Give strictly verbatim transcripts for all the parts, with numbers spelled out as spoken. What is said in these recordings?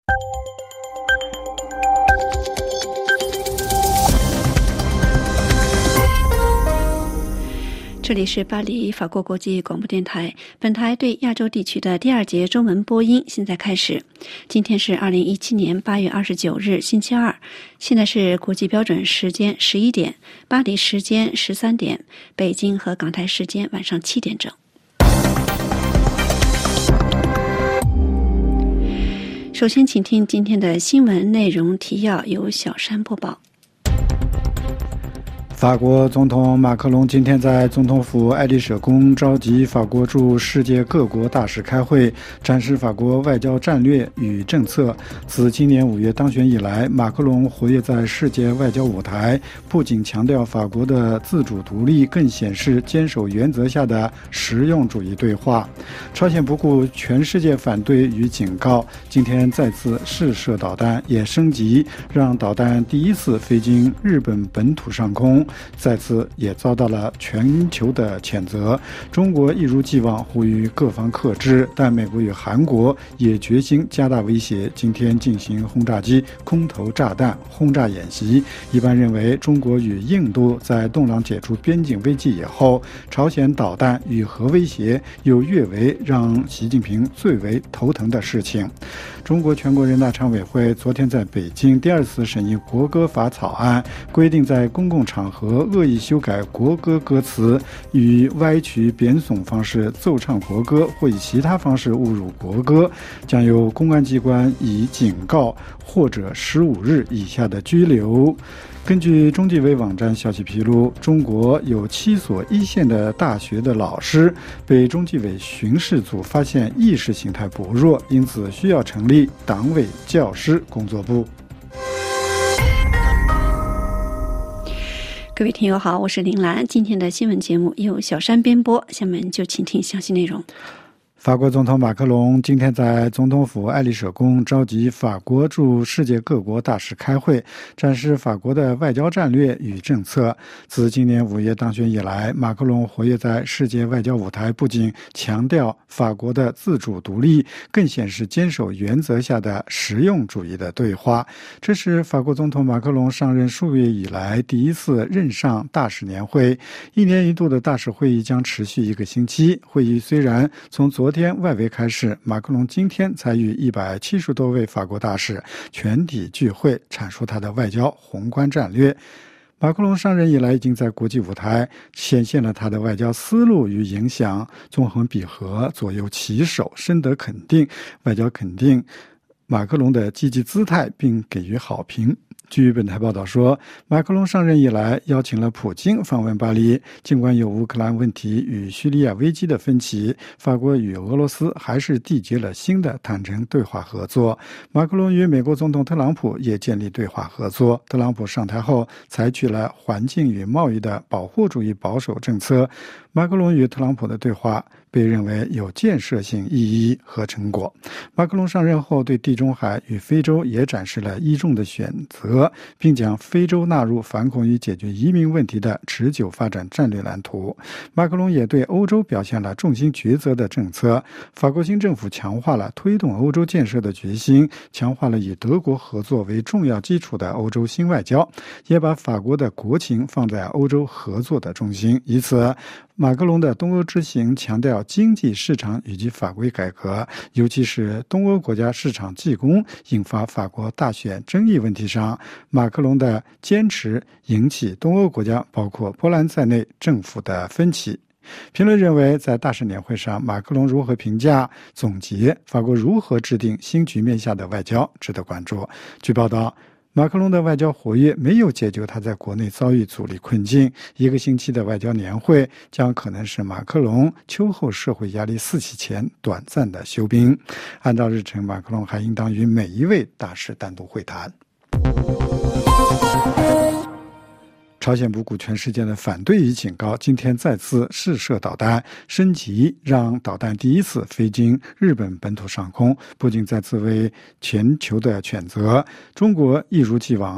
这里是巴黎法国国际广播电台，本台对亚洲地区的第二节中文播音现在开始。今天是二零一七年八月二十九日星期二，现在是国际标准时间十一点，巴黎时间十三点，北京和港台时间晚上七点整。首先请听今天的新闻内容提要，由小山播报。 法国总统马克龙今天在总统府爱丽舍宫召集法国驻世界各国大使开会，展示法国外交战略与政策。自今年五月当选以来，马克龙活跃在世界外交舞台，不仅强调法国的自主独立，更显示坚守原则下的实用主义对话。朝鲜不顾全世界反对与警告，今天再次试射导弹，也升级让导弹第一次飞经日本本土上空，再次也遭到了全球的谴责。中国一如既往呼吁各方克制，但美国与韩国也决心加大威胁，今天进行轰炸机空投炸弹轰炸演习。一般认为，中国与印度在洞朗解除边境危机以后，朝鲜导弹与核威胁又越为让习近平最为头疼的事情。中国全国人大常委会昨天在北京第二次审议国歌法草案，规定在公共场合和恶意修改国歌歌词，以歪曲贬损方式奏唱国歌或以其他方式侮辱国歌，将由公安机关以警告或者十五日以下的拘留。根据中纪委网站消息披露，中国有七所一线的大学的老师被中纪委巡视组发现意识形态薄弱，因此需要成立党委教师工作部。 各位听友好，我是林兰。今天的新闻节目由小山编播，下面就请听详细内容。 法国总统马克龙今天在总统府爱丽舍宫召集法国驻世界各国大使开会，展示法国的外交战略与政策。自今年五月当选以来，马克龙活跃在世界外交舞台，不仅强调法国的自主独立，更显示坚守原则下的实用主义的对话。这是法国总统马克龙上任数月以来第一次任上大使年会。一年一度的大使会议将持续一个星期。会议虽然从昨天外围开始，马克龙今天才与一百七十多位法国大使全体聚会，阐述他的外交宏观战略。马克龙上任以来，已经在国际舞台显现了他的外交思路与影响，纵横捭阖，左右其手，深得肯定。外交肯定马克龙的积极姿态，并给予好评。据本台报道说，马克龙上任以来邀请了普京访问巴黎，尽管有乌克兰问题与叙利亚危机的分歧，法国与俄罗斯还是缔结了新的坦诚对话合作。马克龙与美国总统特朗普也建立对话合作。特朗普上台后采取了环境与贸易的保护主义保守政策。马克龙与特朗普的对话被认为有建设性意义和成果。马克龙上任后，对地中海与非洲也展示了一众的选择，并将非洲纳入反恐与解决移民问题的持久发展战略蓝图。马克龙也对欧洲表现了重心抉择的政策。法国新政府强化了推动欧洲建设的决心，强化了以德国合作为重要基础的欧洲新外交，也把法国的国情放在欧洲合作的中心。以此，马克龙的东欧之行强调经济市场以及法规改革，尤其是东欧国家市场技工引发法国大选争议问题上，马克龙的坚持引起东欧国家包括波兰在内政府的分歧。评论认为，在大使年会上，马克龙如何评价、总结法国如何制定新局面下的外交，值得关注。据报道，马克龙的外交活跃没有解救他在国内遭遇阻力困境。一个星期的外交年会将可能是马克龙秋后社会压力四起前短暂的休兵。按照日程，马克龙还应当与每一位大使单独会谈。朝鲜不顾全世界的反对与警告，今天再次试射导弹，升级让导弹第一次飞经日本本土上空，不仅再次为全球的谴责，中国一如既往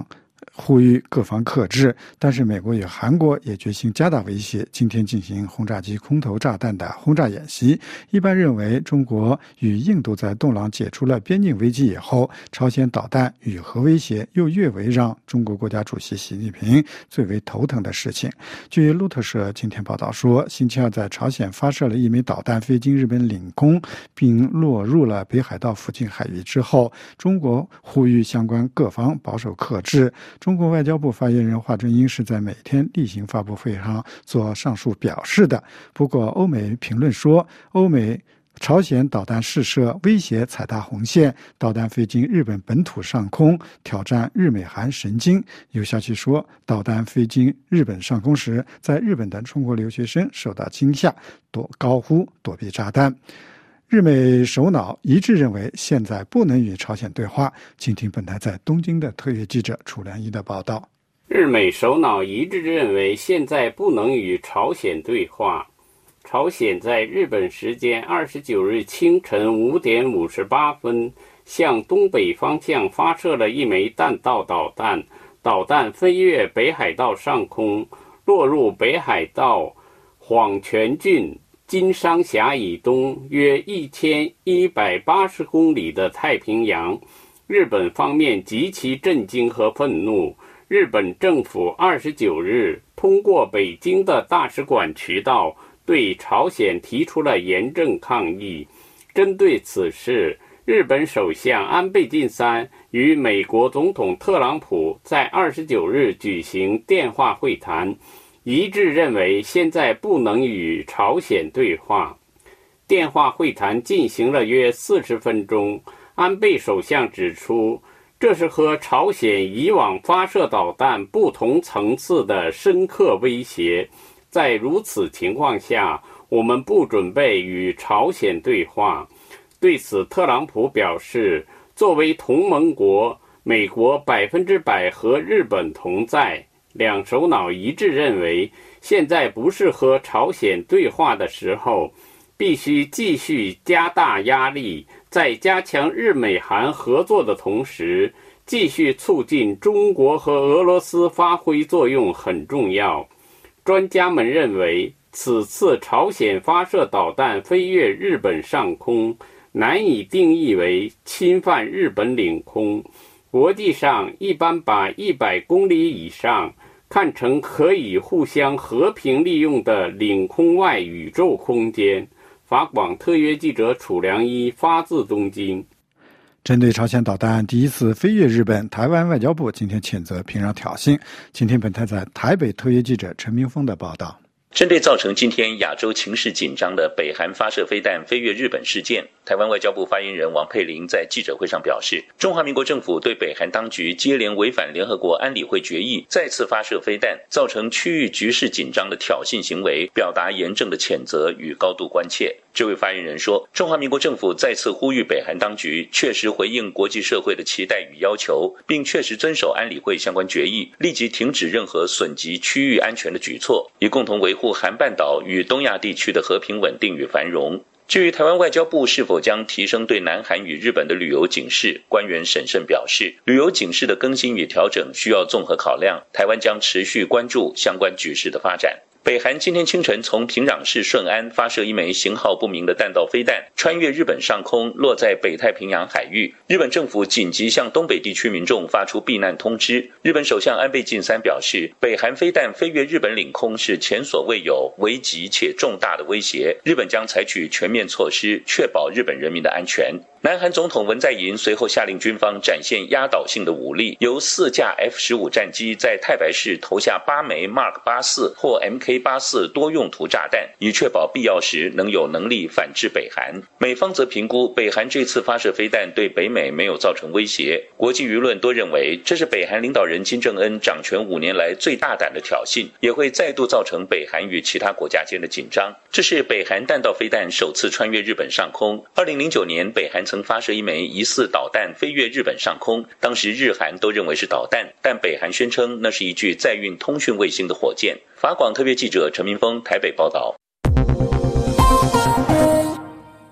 呼吁各方克制，但是美国与韩国也决心加大威胁，今天进行轰炸机空投炸弹的轰炸演习。一般认为，中国与印度在洞朗解除了边境危机以后，朝鲜导弹与核威胁又越为让中国国家主席习近平最为头疼的事情。据路透社今天报道说，星期二在朝鲜发射了一枚导弹飞经日本领空，并落入了北海道附近海域之后，中国呼吁相关各方保守克制。中国外交部发言人华春莹是在每天例行发布会上做上述表示的。不过，欧美评论说，欧美朝鲜导弹试射威胁踩踏红线，导弹飞经日本本土上空，挑战日美韩神经。有消息说，导弹飞经日本上空时，在日本的中国留学生受到惊吓，躲高呼躲避炸弹。日美首脑一致认为，现在不能与朝鲜对话。请听本台在东京的特约记者楚良一的报道。 日美首脑一致认为，现在不能与朝鲜对话。朝鲜在日本时间二十九日清晨五点五十八分，向东北方向发射了一枚弹道导弹，导弹飞越北海道上空，落入北海道幌泉郡金商峡以东约一千一百八十公里的太平洋。日本方面极其震惊和愤怒。日本政府二十九日通过北京的大使馆渠道对朝鲜提出了严正抗议。针对此事，日本首相安倍晋三与美国总统特朗普在二十九日举行电话会谈，一致认为现在不能与朝鲜对话。电话会谈进行了约四十分钟，安倍首相指出，这是和朝鲜以往发射导弹不同层次的深刻威胁。在如此情况下，我们不准备与朝鲜对话。对此，特朗普表示，作为同盟国，美国百分之百和日本同在。两首脑一致认为，现在不是和朝鲜对话的时候，必须继续加大压力，在加强日美韩合作的同时，继续促进中国和俄罗斯发挥作用很重要。专家们认为，此次朝鲜发射导弹飞越日本上空，难以定义为侵犯日本领空。国际上一般把一百公里以上看成可以互相和平利用的领空外宇宙空间。法广特约记者楚良一发自东京。 针对朝鲜导弹第一次飞越日本，台湾外交部今天谴责平壤挑衅。请听本台在台北特约记者陈明峰的报道。 针对造成今天亚洲情势紧张的北韩发射飞弹飞越日本事件，台湾外交部发言人王佩玲在记者会上表示，中华民国政府对北韩当局接连违反联合国安理会决议，再次发射飞弹，造成区域局势紧张的挑衅行为，表达严正的谴责与高度关切。这位发言人说，中华民国政府再次呼吁北韩当局确实回应国际社会的期待与要求，并确实遵守安理会相关决议，立即停止任何损及区域安全的举措，以共同维护韩半岛与东亚地区的和平稳定与繁荣。至于台湾外交部是否将提升对南韩与日本的旅游警示，官员审慎表示，旅游警示的更新与调整需要综合考量，台湾将持续关注相关局势的发展。北韩今天清晨从平壤市顺安发射一枚型号不明的弹道飞弹，穿越日本上空，落在北太平洋海域。日本政府紧急向东北地区民众发出避难通知。日本首相安倍晋三表示，北韩飞弹飞越日本领空是前所未有、危急且重大的威胁，日本将采取全面措施，确保日本人民的安全。南韩总统文在寅随后下令军方展现压倒性的武力，由四架 F 十五 战机在太白市投下八枚 Mark 八十四 或 M K 八十四 多用途炸弹，以确保必要时能有能力反制北韩。美方则评估北韩这次发射飞弹对北美没有造成威胁，国际舆论多认为这是北韩领导人金正恩掌权五年来最大胆的挑衅，也会再度造成北韩与其他国家间的紧张。这是北韩弹道飞弹首次穿越日本上空。二零零九年，北韩曾发射一枚疑似导弹飞越日本上空，当时日韩都认为是导弹，但北韩宣称那是一具载运通讯卫星的火箭。法广特别记者陈明峰台北报道。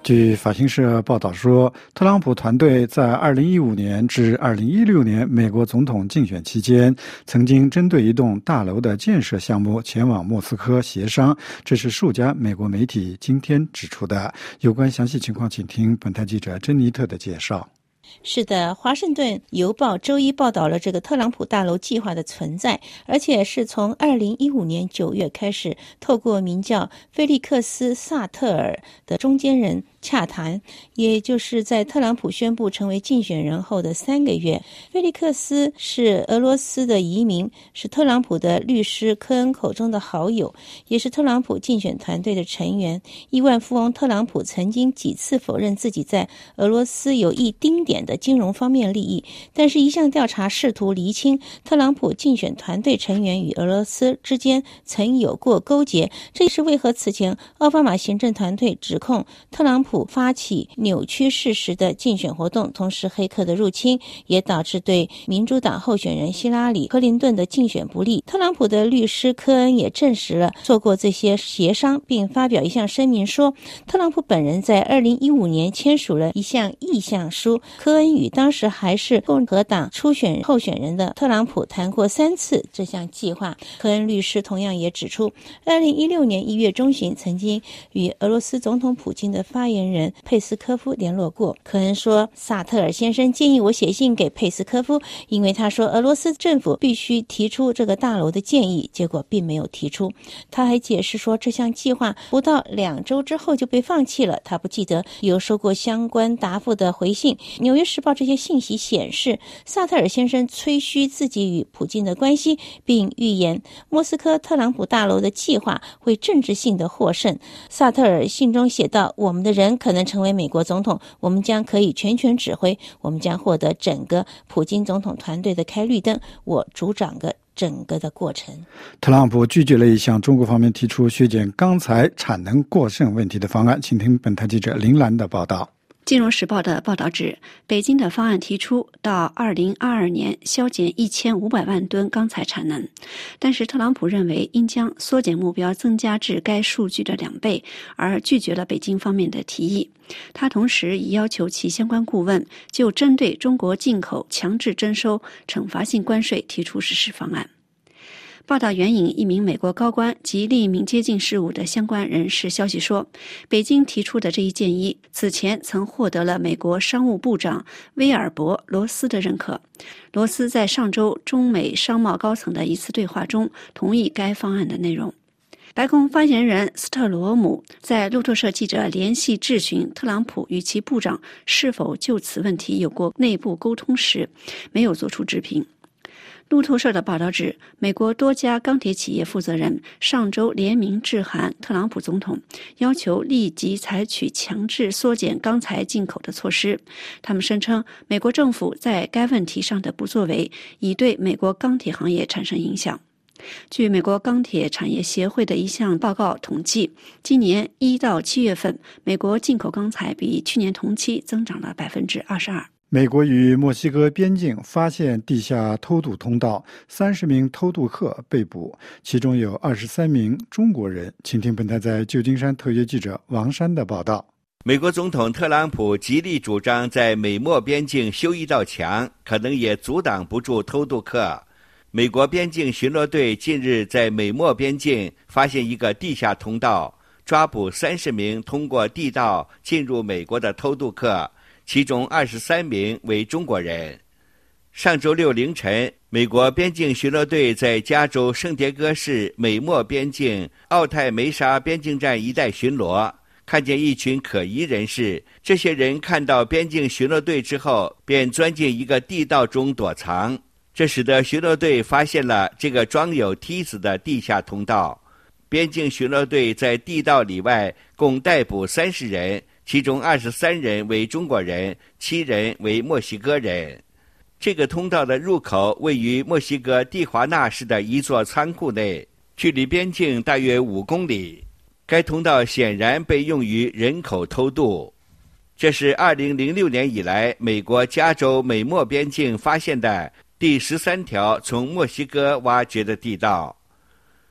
据法新社报道说，特朗普团队在二零一五年至二零一六年美国总统竞选期间，曾经针对一栋大楼的建设项目前往莫斯科协商。这是数家美国媒体今天指出的。有关详细情况，请听本台记者珍妮特的介绍。 是的，华盛顿邮报周一报道了这个特朗普大楼计划的存在，而且是从二零一五年九月开始，透过名叫菲利克斯·萨特尔的中间人洽谈，也就是在特朗普宣布成为竞选人后的三个月。菲利克斯是俄罗斯的移民，是特朗普的律师科恩口中的好友，也是特朗普竞选团队的成员。亿万富翁特朗普曾经几次否认自己在俄罗斯有一丁点的金融方面利益，但是一项调查试图厘清特朗普竞选团队成员与俄罗斯之间曾有过勾结。这也是为何此前奥巴马行政团队指控特朗普发起扭曲事实的竞选活动，同时黑客的入侵也导致对民主党候选人希拉里·克林顿的竞选不利。特朗普的律师科恩也证实了做过这些协商，并发表一项声明说，特朗普本人在二零一五年签署了一项意向书。科恩与当时还是共和党初选候选人的特朗普谈过三次这项计划。科恩律师同样也指出，二零一六年一月中旬曾经与俄罗斯总统普京的发言人佩斯科夫联络过。科恩说，萨特尔先生建议我写信给佩斯科夫，因为他说俄罗斯政府必须提出这个大楼的建议，结果并没有提出。他还解释说，这项计划不到两周之后就被放弃了，他不记得有收过相关答复的回信。纽约时报这些信息显示，萨特尔先生吹嘘自己与普京的关系，并预言莫斯科特朗普大楼的计划会政治性的获胜。萨特尔信中写道，我们的人可能成为美国总统，我们将可以全权指挥，我们将获得整个普京总统团队的开绿灯，我主掌个整个的过程。 特朗普拒绝了一项中国方面提出削减钢材产能过剩问题的方案。请听本台记者林兰的报道。 金融时报的报道指，北京的方案提出到二零二二年削减一千五百万吨钢材产能，但是特朗普认为应将缩减目标增加至该数据的两倍，而拒绝了北京方面的提议。他同时已要求其相关顾问就针对中国进口强制征收惩罚性关税提出实施方案。报道援引一名美国高官及另一名接近事务的相关人士消息说，北京提出的这一建议此前曾获得了美国商务部长威尔伯·罗斯的认可。罗斯在上周中美商贸高层的一次对话中同意该方案的内容。白宫发言人斯特罗姆在路透社记者联系质询特朗普与其部长是否就此问题有过内部沟通时，没有做出置评。路透社的报道指，美国多家钢铁企业负责人上周联名致函特朗普总统，要求立即采取强制缩减钢材进口的措施。他们声称，美国政府在该问题上的不作为已对美国钢铁行业产生影响。据美国钢铁产业协会的一项报告统计，今年一到七月份，美国进口钢材比去年同期增长了百分之二十二。 美国与墨西哥边境发现地下偷渡通道，三十名偷渡客被捕，其中有二十三名中国人。请听本台在旧金山特约记者王山的报道。 美国总统特朗普极力主张在美墨边境修一道墙，可能也阻挡不住偷渡客。美国边境巡逻队近日在美墨边境发现一个地下通道，抓捕三十名通过地道进入美国的偷渡客，其中二十三名为中国人。上周六凌晨，美国边境巡逻队在加州圣迭戈市美墨边境奥泰梅沙边境站一带巡逻，看见一群可疑人士。这些人看到边境巡逻队之后，便钻进一个地道中躲藏，这使得巡逻队发现了这个装有梯子的地下通道。边境巡逻队在地道里外共逮捕三十人，其中二十三人为中国人，七人为墨西哥人。这个通道的入口位于墨西哥蒂华纳市的一座仓库内，距离边境大约五公里。该通道显然被用于人口偷渡。这是二零零六年以来美国加州美墨边境发现的第十三条从墨西哥挖掘的地道。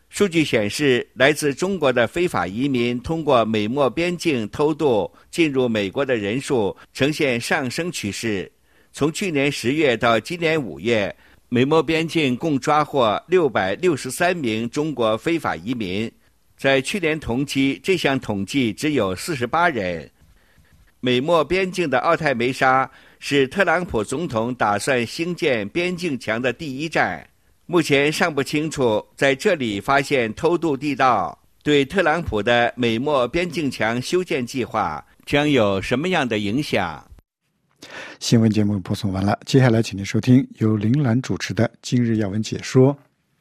数据显示，来自中国的非法移民通过美墨边境偷渡进入美国的人数呈现上升趋势。从去年十月到今年五月，美墨边境共抓获六百六十三名中国非法移民，在去年同期这项统计只有四十八人。美墨边境的奥泰梅沙是特朗普总统打算兴建边境墙的第一站。目前尚不清楚在这里发现偷渡地道对特朗普的美墨边境墙修建计划将有什么样的影响。 新闻节目播送完了，接下来请您收听由林兰主持的今日要闻解说。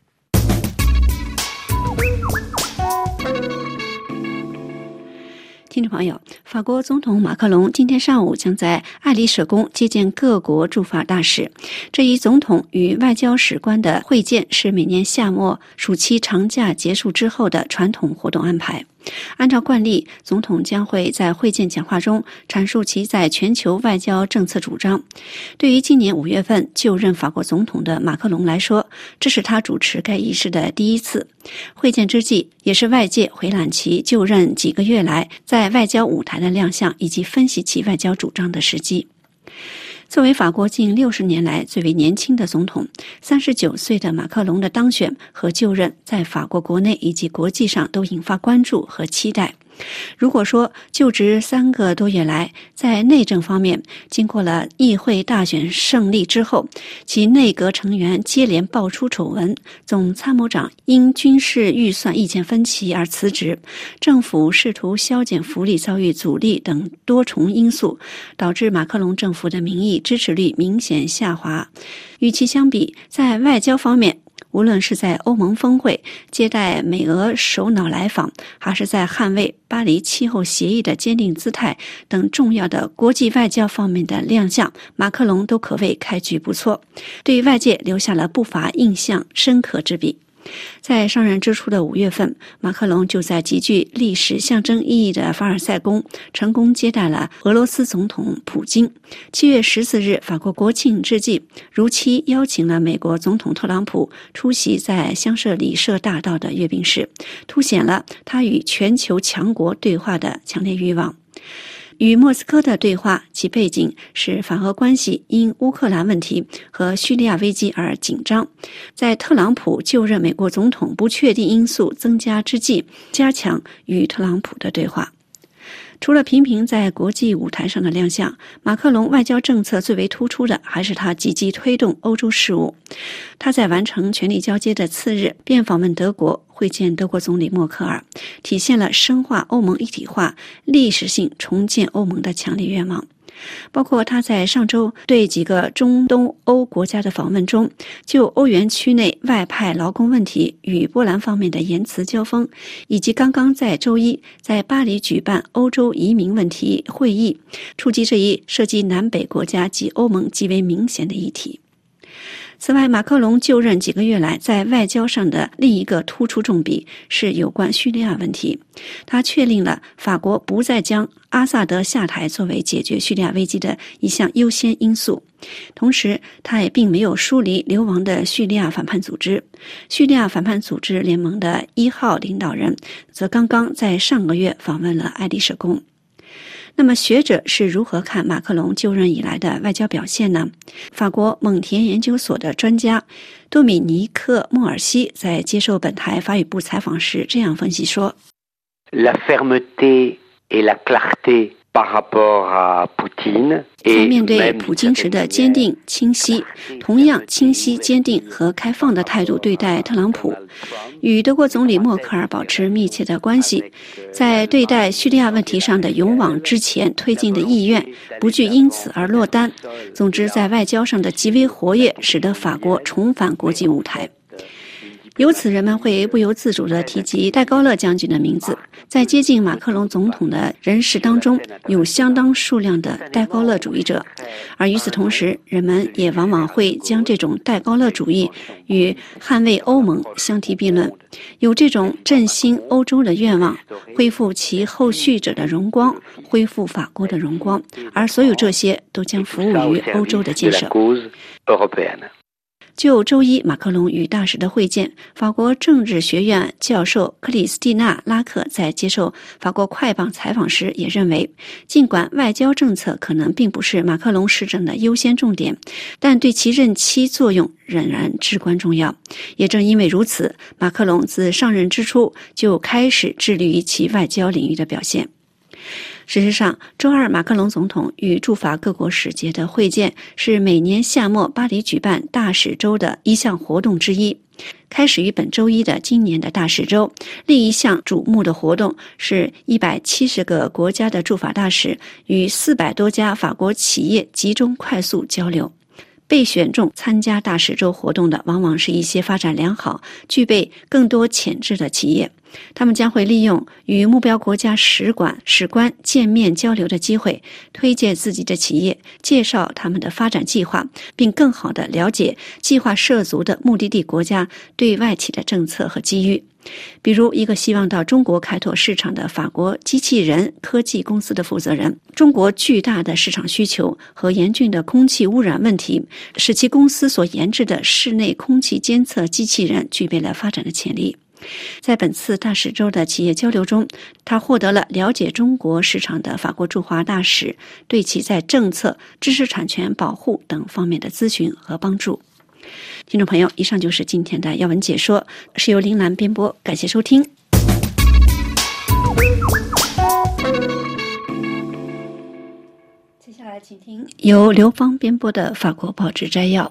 听众朋友，法国总统马克龙今天上午将在爱丽舍宫接见各国驻法大使。这一总统与外交使官的会见是每年夏末暑期长假结束之后的传统活动安排。按照惯例，总统将会在会见讲话中阐述其在全球外交政策主张。对于今年五月份就任法国总统的马克龙来说，这是他主持该仪式的第一次。会见之际，也是外界回览其就任几个月来在外交舞台的亮相以及分析其外交主张的时机。作为法国近六十年来最为年轻的总统，三十九岁的马克龙的当选和就任在法国国内以及国际上都引发关注和期待。如果说就职三个多月来，在内政方面经过了议会大选胜利之后，其内阁成员接连爆出丑闻，总参谋长因军事预算意见分歧而辞职，政府试图削减福利遭遇阻力等多重因素，导致马克龙政府的民意支持率明显下滑。与其相比，在外交方面，无论是在欧盟峰会接待美俄首脑来访，还是在捍卫巴黎气候协议的坚定姿态等重要的国际外交方面的亮相，马克龙都可谓开局不错，对外界留下了不乏印象深刻之笔。在上任之初的五月份，马克龙就在极具历史象征意义的凡尔赛宫成功接待了俄罗斯总统普京。七月十四日，法国国庆之际，如期邀请了美国总统特朗普出席在香榭里舍大道的阅兵式，凸显了他与全球强国对话的强烈欲望。与莫斯科的对话，其背景是法俄关系因乌克兰问题和叙利亚危机而紧张。在特朗普就任美国总统不确定因素增加之际，加强与特朗普的对话。除了频频在国际舞台上的亮相，马克龙外交政策最为突出的还是他积极推动欧洲事务。他在完成权力交接的次日便访问德国，会见德国总理默克尔，体现了深化欧盟一体化、历史性重建欧盟的强烈愿望。包括他在上周对几个中东欧国家的访问中，就欧元区内外派劳工问题与波兰方面的言辞交锋，以及刚刚在周一在巴黎举办欧洲移民问题会议，触及这一涉及南北国家及欧盟极为明显的议题。此外，马克龙就任几个月来在外交上的另一个突出重笔是有关叙利亚问题。他确定了法国不再将阿萨德下台作为解决叙利亚危机的一项优先因素。同时，他也并没有疏离流亡的叙利亚反叛组织。叙利亚反叛组织联盟的一号领导人则刚刚在上个月访问了爱丽舍宫。那么学者是如何看马克龙就任以来的外交表现呢？法国蒙田研究所的专家多米尼克·莫尔西在接受本台法语部采访时这样分析说： La fermeté et la clarté par rapport à Poutine， 在面对普京时的坚定、清晰，同样清晰、坚定和开放的态度对待特朗普，与德国总理默克尔保持密切的关系，在对待叙利亚问题上的勇往直前推进的意愿，不惧因此而落单。总之，在外交上的极为活跃，使得法国重返国际舞台。由此，人们会不由自主地提及戴高乐将军的名字。在接近马克龙总统的人士当中，有相当数量的戴高乐主义者，而与此同时，人们也往往会将这种戴高乐主义与捍卫欧盟相提并论。有这种振兴欧洲的愿望，恢复其后续者的荣光，恢复法国的荣光，而所有这些都将服务于欧洲的建设。 就周一马克龙与大使的会见，法国政治学院教授克里斯蒂娜·拉克在接受法国快报采访时也认为，尽管外交政策可能并不是马克龙施政的优先重点，但对其任期作用仍然至关重要。也正因为如此，马克龙自上任之初就开始致力于其外交领域的表现。事实上，周二马克龙总统与驻法各国使节的会见是每年夏末巴黎举办大使周的一项活动之一。开始于本周一的今年的大使周，另一项瞩目的活动是一百七十个国家的驻法大使与四百多家法国企业集中快速交流。被选中参加大使周活动的往往是一些发展良好、具备更多潜质的企业，他们将会利用与目标国家使馆、使官见面交流的机会，推荐自己的企业，介绍他们的发展计划，并更好地了解计划涉足的目的地国家对外企的政策和机遇。比如，一个希望到中国开拓市场的法国机器人科技公司的负责人，中国巨大的市场需求和严峻的空气污染问题，使其公司所研制的室内空气监测机器人具备了发展的潜力。在本次大使周的企业交流中，他获得了了解中国市场的法国驻华大使对其在政策、知识产权保护等方面的咨询和帮助。听众朋友，以上就是今天的要闻解说，是由林兰编播，感谢收听。接下来请听由刘芳编播的法国报纸摘要。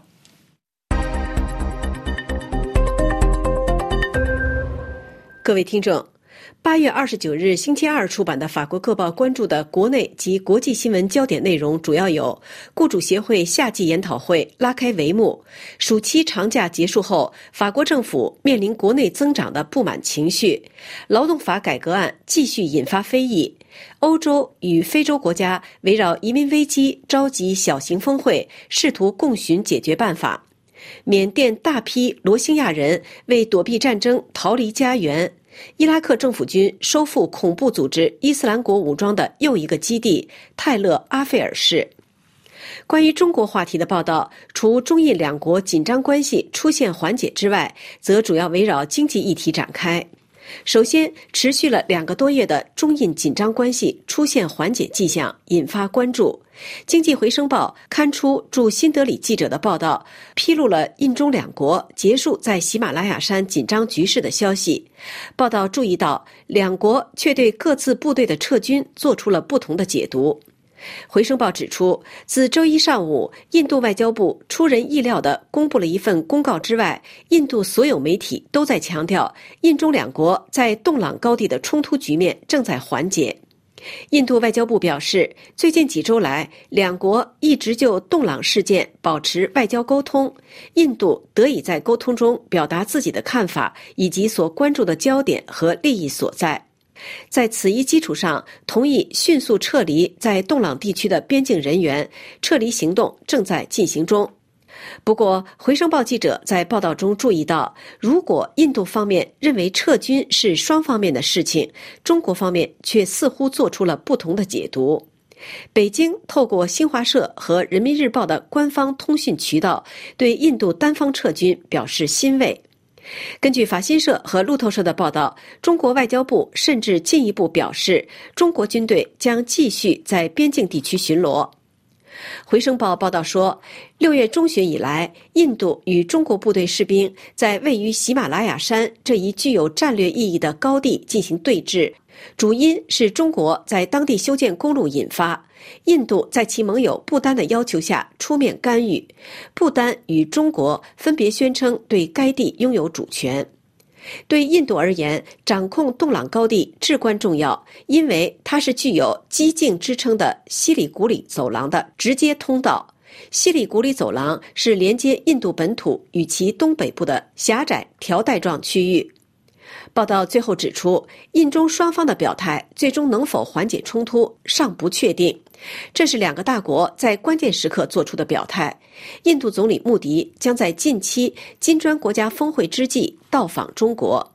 各位听众，八月二十九日星期二出版的法国各报关注的国内及国际新闻焦点内容主要有：雇主协会夏季研讨会拉开帷幕；暑期长假结束后，法国政府面临国内增长的不满情绪；劳动法改革案继续引发非议；欧洲与非洲国家围绕移民危机召集小型峰会，试图共寻解决办法；缅甸大批罗兴亚人为躲避战争逃离家园；伊拉克政府军收复恐怖组织伊斯兰国武装的又一个基地泰勒阿费尔市。关于中国话题的报道，除中印两国紧张关系出现缓解之外，则主要围绕经济议题展开。首先，持续了两个多月的中印紧张关系出现缓解迹象，引发关注。经济回声报刊出驻新德里记者的报道，披露了印中两国结束在喜马拉雅山紧张局势的消息。报道注意到，两国却对各自部队的撤军做出了不同的解读。回声报指出，自周一上午印度外交部出人意料地公布了一份公告之外，印度所有媒体都在强调，印中两国在洞朗高地的冲突局面正在缓解。印度外交部表示，最近几周来，两国一直就洞朗事件保持外交沟通，印度得以在沟通中表达自己的看法以及所关注的焦点和利益所在。在此一基础上，同意迅速撤离在洞朗地区的边境人员，撤离行动正在进行中。不过，回声报记者在报道中注意到，如果印度方面认为撤军是双方面的事情，中国方面却似乎做出了不同的解读。北京透过新华社和人民日报的官方通讯渠道，对印度单方撤军表示欣慰。根据法新社和路透社的报道，中国外交部甚至进一步表示，中国军队将继续在边境地区巡逻。回声报报道说，六月中旬以来，印度与中国部队士兵在位于喜马拉雅山这一具有战略意义的高地进行对峙，主因是中国在当地修建公路引发，印度在其盟友不丹的要求下出面干预，不丹与中国分别宣称对该地拥有主权。对印度而言，掌控洞朗高地至关重要，因为它是具有激进之称的西里古里走廊的直接通道。西里古里走廊是连接印度本土与其东北部的狭窄条带状区域。报道最后指出，印中双方的表态最终能否缓解冲突尚不确定，这是两个大国在关键时刻做出的表态。印度总理穆迪将在近期金砖国家峰会之际到访中国。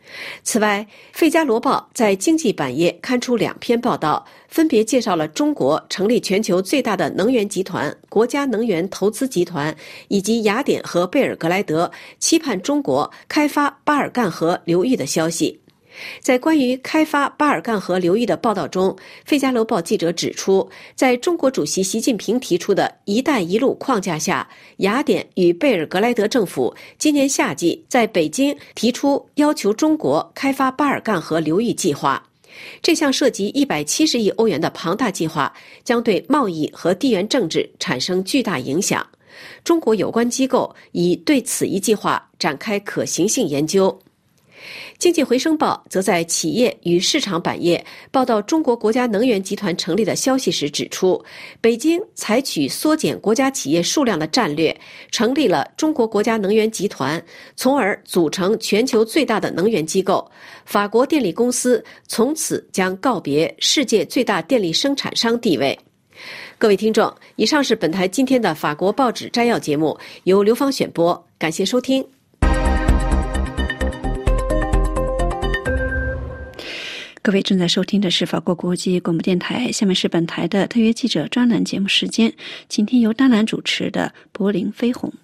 此外，《费加罗报》在经济版页刊出两篇报道，分别介绍了中国成立全球最大的能源集团国家能源投资集团，以及雅典和贝尔格莱德期盼中国开发巴尔干河流域的消息。在关于开发巴尔干河流域的报道中，《费加罗报》记者指出，在中国主席习近平提出的一带一路框架下，雅典与贝尔格莱德政府今年夏季在北京提出要求中国开发巴尔干河流域计划。这项涉及一百七十亿欧元的庞大计划将对贸易和地缘政治产生巨大影响。中国有关机构已对此一计划展开可行性研究。经济回声报则在企业与市场版页报道中国国家能源集团成立的消息时指出，北京采取缩减国家企业数量的战略，成立了中国国家能源集团，从而组成全球最大的能源机构。法国电力公司从此将告别世界最大电力生产商地位。各位听众，以上是本台今天的法国报纸摘要节目，由刘芳选播，感谢收听。 各位正在收听的是法国国际广播电台，下面是本台的特约记者专栏节目时间。今天由丹兰主持的柏林飞鸿。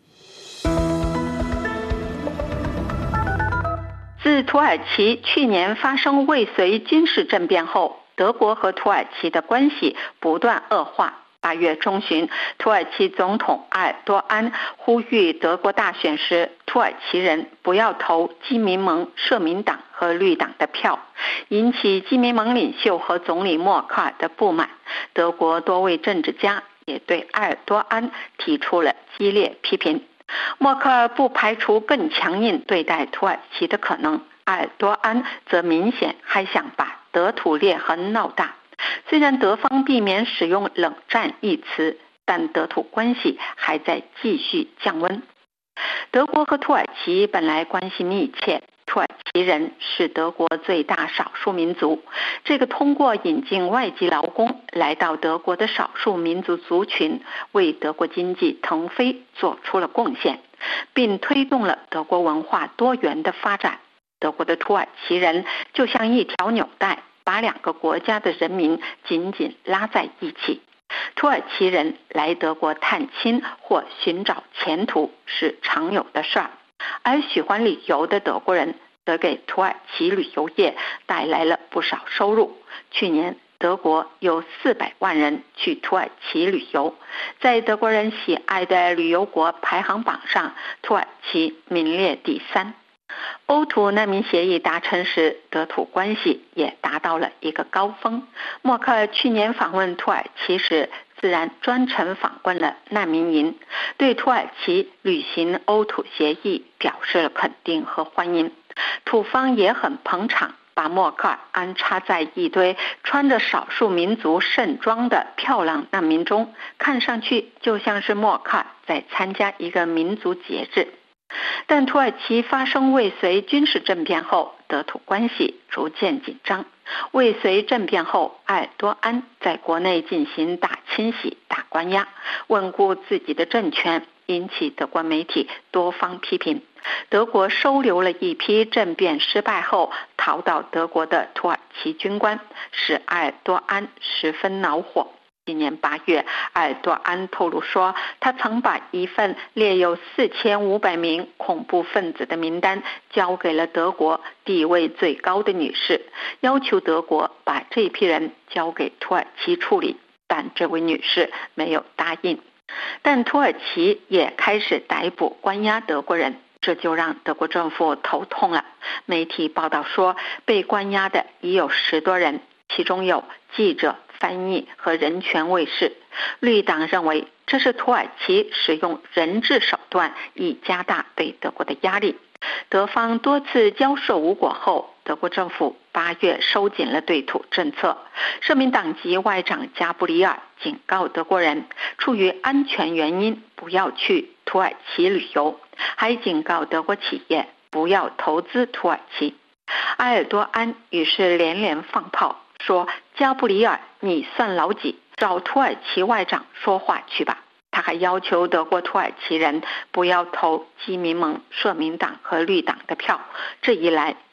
自土耳其去年发生未遂军事政变后，德国和土耳其的关系不断恶化。八月中旬，土耳其总统埃尔多安呼吁德国大选时土耳其人不要投基民盟、社民党和绿党的票，引起基民盟领袖和总理默克尔的不满。德国多位政治家也对埃尔多安提出了激烈批评。默克尔不排除更强硬对待土耳其的可能，埃尔多安则明显还想把德土裂痕闹大。虽然德方避免使用冷战一词，但德土关系还在继续降温。德国和土耳其本来关系密切，土耳其人是德国最大少数民族，这个通过引进外籍劳工来到德国的少数民族族群为德国经济腾飞做出了贡献，并推动了德国文化多元的发展。德国的土耳其人就像一条纽带，把两个国家的人民紧紧拉在一起。土耳其人来德国探亲或寻找前途是常有的事儿，而喜欢旅游的德国人则给土耳其旅游业带来了不少收入。去年德国有四百万人去土耳其旅游，在德国人喜爱的旅游国排行榜上，土耳其名列第三。欧土难民协议达成时，德土关系也达到了一个高峰。默克尔去年访问土耳其时，自然专程访问了难民营，对土耳其履行欧土协议表示了肯定和欢迎。土方也很捧场，把默克尔安插在一堆穿着少数民族盛装的漂亮难民中，看上去就像是默克尔在参加一个民族节日。但土耳其发生未遂军事政变后，德土关系逐渐紧张。未遂政变后，埃尔多安在国内进行大清洗、大关押，稳固自己的政权，引起德国媒体多方批评。德国收留了一批政变失败后逃到德国的土耳其军官，使埃尔多安十分恼火。今年八月，埃尔多安透露说，他曾把一份列有四千五百名恐怖分子的名单交给了德国地位最高的女士，要求德国把这批人交给土耳其处理，但这位女士没有答应。但土耳其也开始逮捕关押德国人，这就让德国政府头痛了。媒体报道说，被关押的已有十多人，其中有记者、翻译和人权卫士。绿党认为这是土耳其使用人质手段以加大对德国的压力。德方多次交涉无果后，德国政府八月收紧了对土政策。社民党籍外长加布里尔警告德国人，出于安全原因不要去土耳其旅游，还警告德国企业不要投资土耳其。埃尔多安于是连连放炮，说加布里尔，你算老几？找土耳其外长说话去吧。他还要求德国土耳其人不要投基民盟、社民党和绿党的票，这一来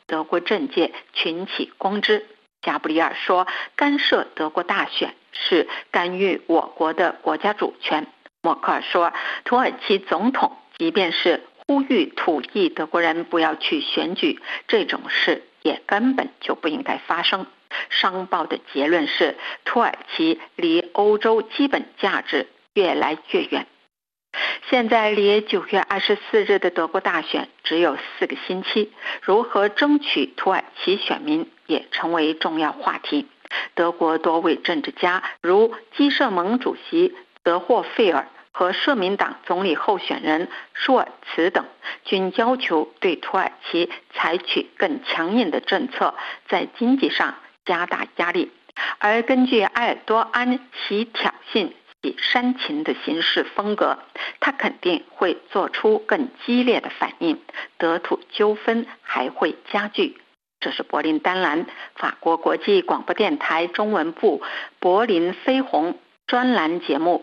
德国政界群起攻之。加布里尔说，干涉德国大选是干预我国的国家主权。默克尔说，土耳其总统即便是呼吁土裔德国人不要去选举，这种事也根本就不应该发生。商报的结论是，土耳其离欧洲基本价值越来越远。现在离九月二十四日的德国大选只有四个星期，如何争取土耳其选民也成为重要话题。德国多位政治家如基社盟主席德霍费尔和社民党总理候选人舒尔茨等均要求对土耳其采取更强硬的政策，在经济上加大压力。而根据埃尔多安其挑衅其煽情的行事风格，他肯定会做出更激烈的反应，德土纠纷还会加剧。这是柏林丹兰法国国际广播电台中文部柏林飞鸿专栏节目。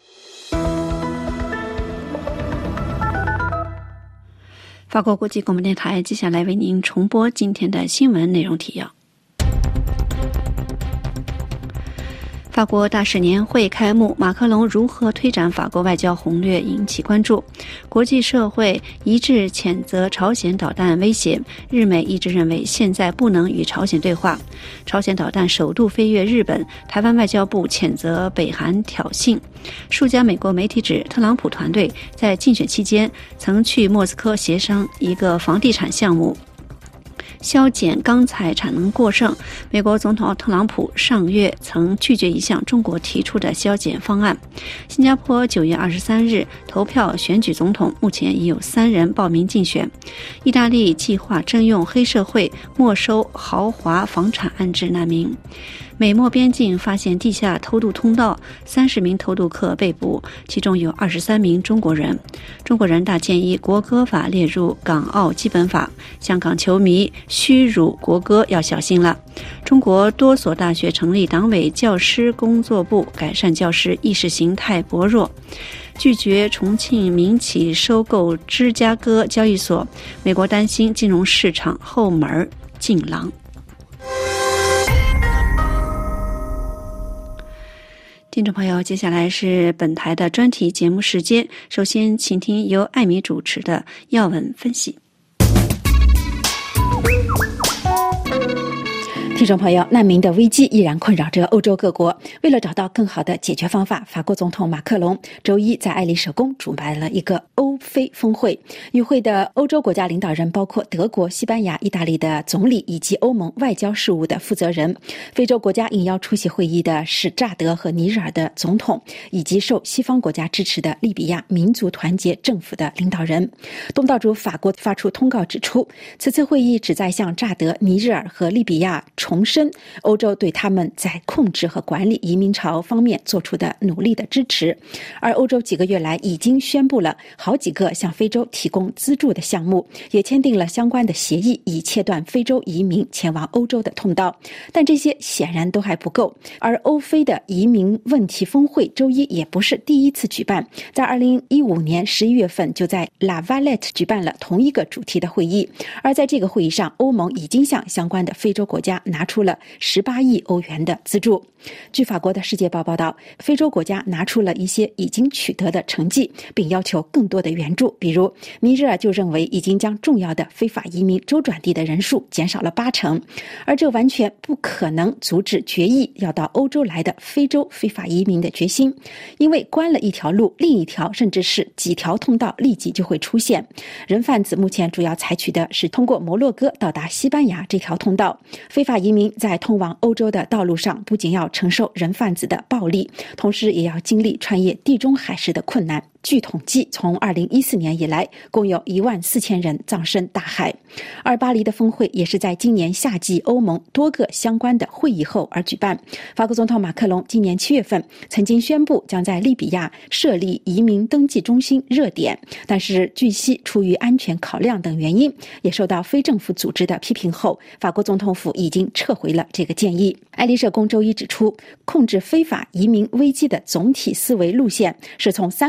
法国国际广播电台接下来为您重播今天的新闻内容提要。法国大使年会开幕，马克龙如何推展法国外交红略引起关注。国际社会一致谴责朝鲜导弹威胁，日美一致认为现在不能与朝鲜对话。朝鲜导弹首度飞越日本，台湾外交部谴责北韩挑衅。数家美国媒体指，特朗普团队在竞选期间曾去莫斯科协商一个房地产项目，削减钢材产能过剩。美国总统特朗普上月曾拒绝一项中国提出的削减方案。新加坡九月二十三日投票选举总统，目前已有三人报名竞选。意大利计划征用黑社会没收豪华房产安置难民。美墨边境发现地下偷渡通道，三十名偷渡客被捕，其中有二十三名中国人。中国人大建议国歌法列入港澳基本法。香港球迷虚辱国歌要小心了。中国多所大学成立党委教师工作部，改善教师意识形态薄弱。拒绝重庆民企收购芝加哥交易所，美国担心金融市场后门进狼。听众朋友，接下来是本台的专题节目时间，首先请听由艾米主持的要闻分析。 听众朋友，难民的危机依然困扰着欧洲各国。为了找到更好的解决方法，法国总统马克龙周一在爱丽舍宫主办了一个欧非峰会。与会的欧洲国家领导人包括德国、西班牙、意大利的总理以及欧盟外交事务的负责人。非洲国家应邀出席会议的是乍得和尼日尔的总统，以及受西方国家支持的利比亚民族团结政府的领导人。东道主法国发出通告指出，此次会议旨在向乍得、尼日尔和利比亚重申欧洲对他们在控制和管理移民潮方面做出的努力的支持。而欧洲几个月来已经宣布了好几个向非洲提供资助的项目，也签订了相关的协议，以切断非洲移民前往欧洲的通道。但这些显然都还不够。而欧非的移民问题峰会周一也不是第一次举办，在二零一五年十一月份就在拉瓦列特举办了同一个主题的会议。而在这个会议上，欧盟已经向相关的非洲国家拿出了十八亿欧元的资助。据法国的世界报报道，非洲国家拿出了一些已经取得的成绩，并要求更多的援助。比如尼日尔就认为已经将重要的非法移民周转地的人数减少了八成，而这完全不可能阻止决议要到欧洲来的非洲非法移民的决心。因为关了一条路，另一条甚至是几条通道立即就会出现。人贩子目前主要采取的是通过摩洛哥到达西班牙这条通道。非法移民在通往欧洲的道路上不仅要承受人贩子的暴力，同时也要经历穿越地中海时的困难。据统计，从二零一四年以来，共有一万四千人葬身大海。而巴黎的峰会也是在今年夏季欧盟多个相关的会议后而举办。法国总统马克龙今年七月份曾经宣布将在利比亚设立移民登记中心热点，但是据悉出于安全考量等原因，也受到非政府组织的批评后，法国总统府已经撤回了这个建议。爱丽舍宫周一指出，控制非法移民危机的总体思维路线是从三个方面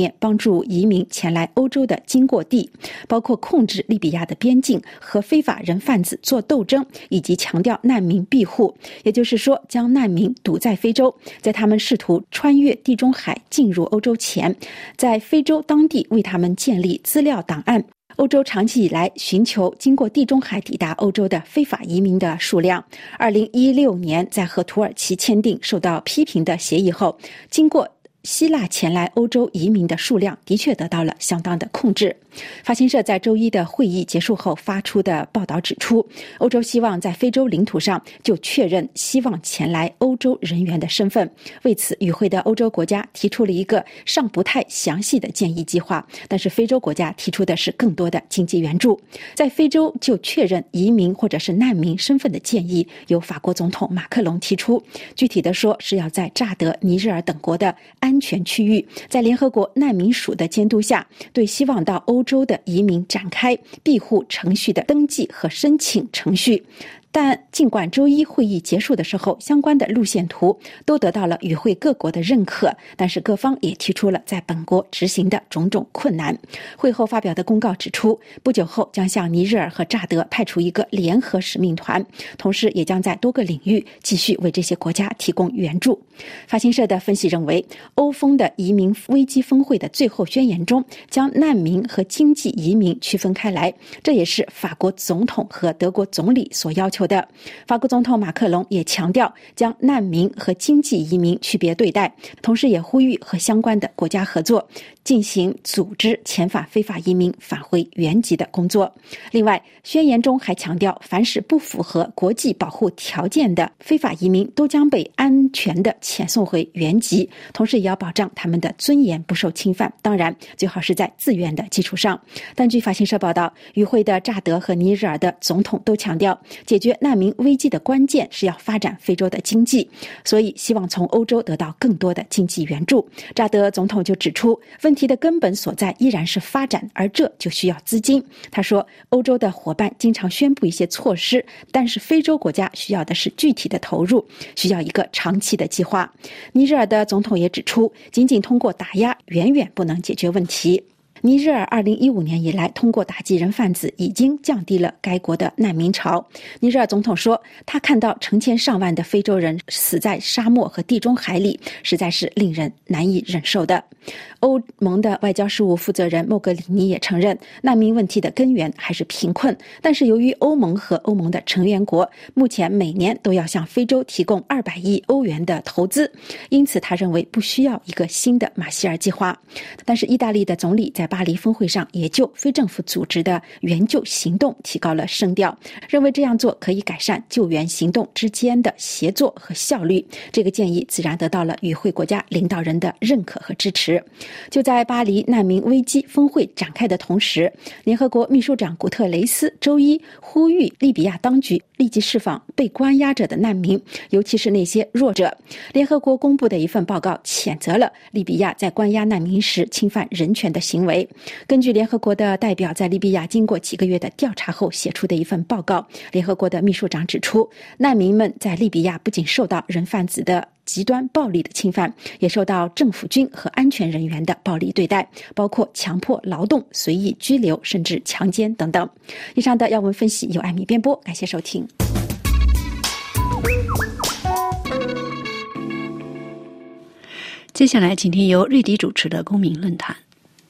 面帮助移民前来欧洲的经过地，包括控制利比亚的边境和非法人贩子做斗争，以及强调难民庇护，也就是说将难民堵在非洲，在他们试图穿越地中海进入欧洲前，在非洲当地为他们建立资料档案。欧洲长期以来寻求经过地中海抵达欧洲的非法移民的数量。二零一六年在和土耳其签订受到批评的协议后，经过希腊前来欧洲移民的数量的确得到了相当的控制。法新社在周一的会议结束后发出的报道指出，欧洲希望在非洲领土上就确认希望前来欧洲人员的身份。为此，与会的欧洲国家提出了一个尚不太详细的建议计划，但是非洲国家提出的是更多的经济援助。在非洲就确认移民或者是难民身份的建议由法国总统马克龙提出，具体的说是要在乍得、尼日尔等国的安全区域，在联合国难民署的监督下，对希望到欧洲的移民展开庇护程序的登记和申请程序。但尽管周一会议结束的时候，相关的路线图都得到了与会各国的认可，但是各方也提出了在本国执行的种种困难。会后发表的公告指出，不久后将向尼日尔和乍得派出一个联合使命团，同时也将在多个领域继续为这些国家提供援助。法新社的分析认为，欧峰的移民危机峰会的最后宣言中将难民和经济移民区分开来，这也是法国总统和德国总理所要求的。法国总统马克龙也强调将难民和经济移民区别对待，同时也呼吁和相关的国家合作，进行组织遣返非法移民返回原籍的工作。另外，宣言中还强调，凡是不符合国际保护条件的非法移民都将被安全地遣送回原籍，同时也要保障他们的尊严不受侵犯，当然最好是在自愿的基础上。但据法新社报道，与会的乍得和尼日尔的总统都强调，解决难民危机的关键是要发展非洲的经济，所以希望从欧洲得到更多的经济援助。乍得总统就指出，问题的根本所在依然是发展，而这就需要资金。他说，欧洲的伙伴经常宣布一些措施，但是非洲国家需要的是具体的投入，需要一个长期的计划。尼日尔的总统也指出，仅仅通过打压远远不能解决问题。尼日尔二零一五年以来通过打击人贩子已经降低了该国的难民潮。尼日尔总统说，他看到成千上万的非洲人死在沙漠和地中海里，实在是令人难以忍受的。欧盟的外交事务负责人莫格里尼也承认，难民问题的根源还是贫困，但是由于欧盟和欧盟的成员国目前每年都要向非洲提供二百亿欧元的投资，因此他认为不需要一个新的马歇尔计划。但是意大利的总理在巴黎峰会上也就非政府组织的援救行动提高了声调，认为这样做可以改善救援行动之间的协作和效率。这个建议自然得到了与会国家领导人的认可和支持。就在巴黎难民危机峰会展开的同时，联合国秘书长古特雷斯周一呼吁利比亚当局立即释放被关押着的难民，尤其是那些弱者。联合国公布的一份报告谴责了利比亚在关押难民时侵犯人权的行为。根据联合国的代表在利比亚经过几个月的调查后写出的一份报告，联合国的秘书长指出，难民们在利比亚不仅受到人贩子的极端暴力的侵犯，也受到政府军和安全人员的暴力对待，包括强迫劳动、随意拘留，甚至强奸等等。以上的要闻分析由艾米编播，感谢收听。 接下来请听由瑞迪主持的公民论坛。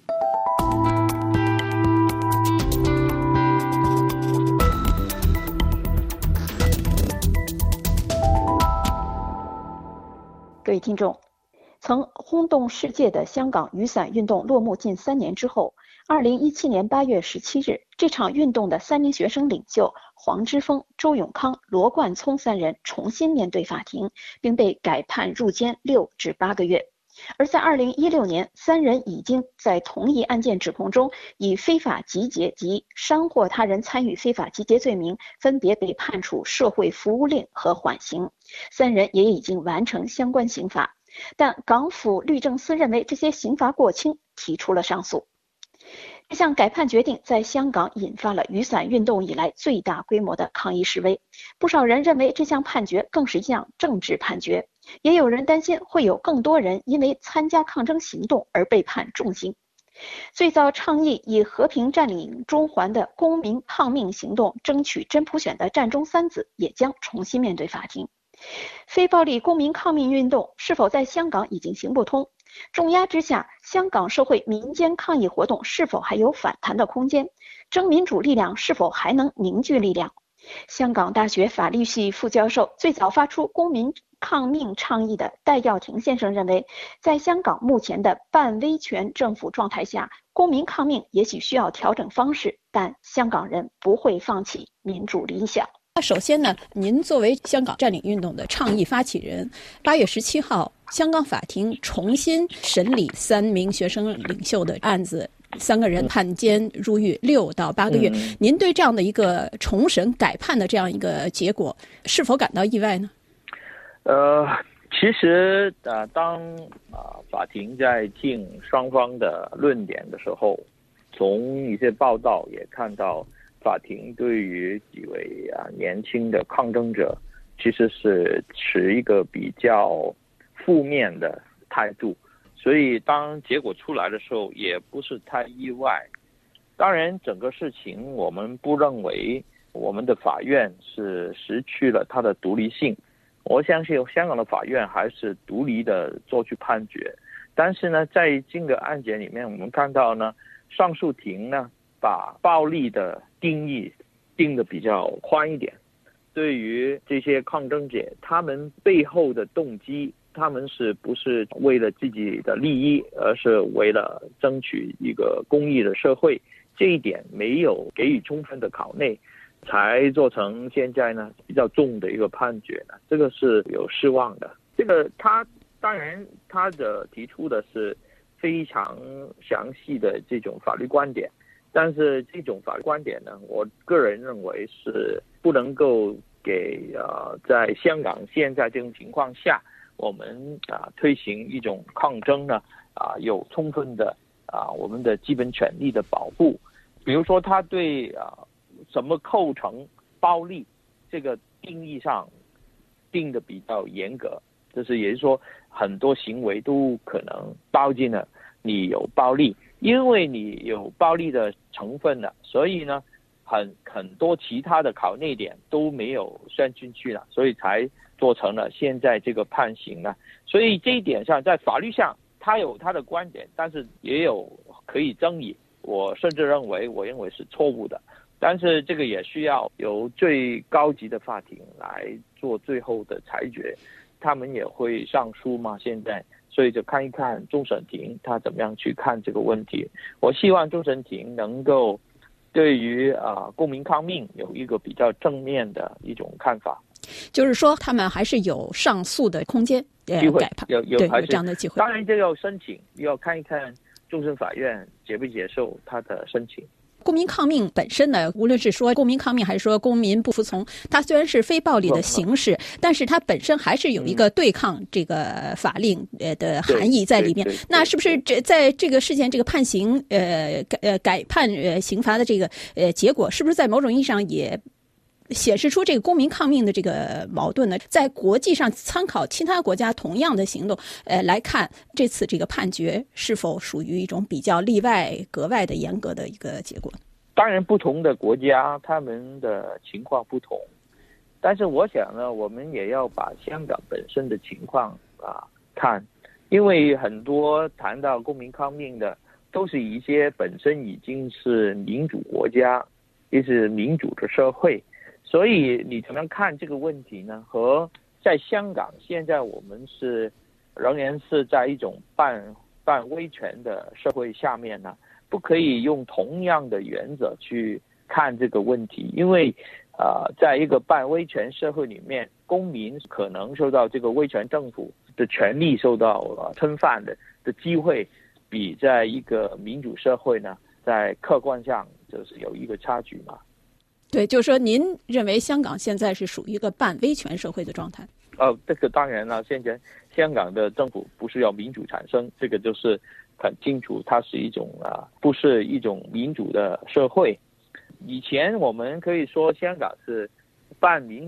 各位听众，曾轰动世界的香港雨伞运动落幕近三年之后，二零一七年八月十七日，这场运动的三名学生领袖黄之锋、周永康、罗冠聪三人重新面对法庭，并被改判入监六至八个月。而在二零一六年，三人已经在同一案件指控中以非法集结及伤或他人参与非法集结罪名，分别被判处社会服务令和缓刑。三人也已经完成相关刑罚，但港府律政司认为这些刑罚过轻，提出了上诉。这项改判决定在香港引发了雨伞运动以来最大规模的抗议示威，不少人认为这项判决更是一项政治判决。 也有人担心会有更多人因为参加抗争行动而被判重刑。最早倡议以和平占领中环的公民抗命行动争取真普选的战中三子也将重新面对法庭。非暴力公民抗命运动是否在香港已经行不通？重压之下，香港社会民间抗议活动是否还有反弹的空间？争民主力量是否还能凝聚力量？香港大学法律系副教授、最早发出公民抗命倡议的戴耀廷先生认为，在香港目前的半威权政府状态下，公民抗命也许需要调整方式，但香港人不会放弃民主理想。 首先呢，您作为香港占领运动的倡议发起人，八月十七号，香港法庭重新审理三名学生领袖的案子，三个人判监入狱六到八个月。嗯、您对这样的一个重审改判的这样一个结果，是否感到意外呢？ 呃，其实呃，当啊、呃、法庭在听双方的论点的时候，从一些报道也看到。法庭对于几位啊年轻的抗争者，其实是持一个比较负面的态度，所以当结果出来的时候，也不是太意外。当然，整个事情我们不认为我们的法院是失去了它的独立性，我相信香港的法院还是独立的做出判决。但是呢，在这个案件里面，我们看到呢，上诉庭呢把暴力的定义定得比较宽一点，对于这些抗争者，他们背后的动机，他们是不是为了自己的利益，而是为了争取一个公益的社会，这一点没有给予充分的考虑，才做成现在呢比较重的一个判决呢，这个是有失望的。这个他当然他的提出的是非常详细的这种法律观点，但是这种法律观点呢，我个人认为是不能够给呃在香港现在这种情况下，我们啊、呃、推行一种抗争呢啊、呃、有充分的啊、呃、我们的基本权利的保护。比如说，他对啊、呃、什么构成暴力这个定义上定的比较严格，就是也就是说很多行为都可能包进了你有暴力。因为你有暴力的成分了，所以呢，很很多其他的考虑点都没有算进去了，所以才做成了现在这个判刑了。所以这一点上，在法律上他有他的观点，但是也有可以争议。我甚至认为，我认为是错误的。但是这个也需要由最高级的法庭来做最后的裁决，他们也会上诉嘛，现在。所以就看一看终审庭他怎么样去看这个问题。我希望终审庭能够对于啊、呃、公民抗命有一个比较正面的一种看法， 就是说他们还是有上诉的空间，呃， 机会改判有有对还是有这样的机会。 当然这要申请，要看一看终审法院接不接受他的申请。 公民抗命本身呢，无论是说公民抗命还是说公民不服从，它虽然是非暴力的形式，但是它本身还是有一个对抗这个法令呃的含义在里面。那是不是这在这个事件这个判刑呃改呃改判呃刑罚的这个呃结果，是不是在某种意义上也显示出这个公民抗命的这个矛盾呢？在国际上参考其他国家同样的行动，呃，来看这次这个判决是否属于一种比较例外、格外的严格的一个结果？ 当然，不同的国家他们的情况不同，但是我想呢，我们也要把香港本身的情况啊看，因为很多谈到公民抗命的，都是一些本身已经是民主国家，也是民主的社会。所以你怎么样看这个问题呢？和在香港现在我们是仍然是在一种半半威权的社会下面呢，不可以用同样的原则去看这个问题，因为呃，在一个半威权社会里面，公民可能受到这个威权政府的权利受到呃侵犯的的机会，比在一个民主社会呢，在客观上就是有一个差距嘛。 对，就是说您认为香港现在是属于一个半威权社会的状态？ 呃，这个当然了，现在香港的政府不是要民主产生，这个就是很清楚，它是一种啊、呃，不是一种民主的社会。以前我们可以说香港是半民主，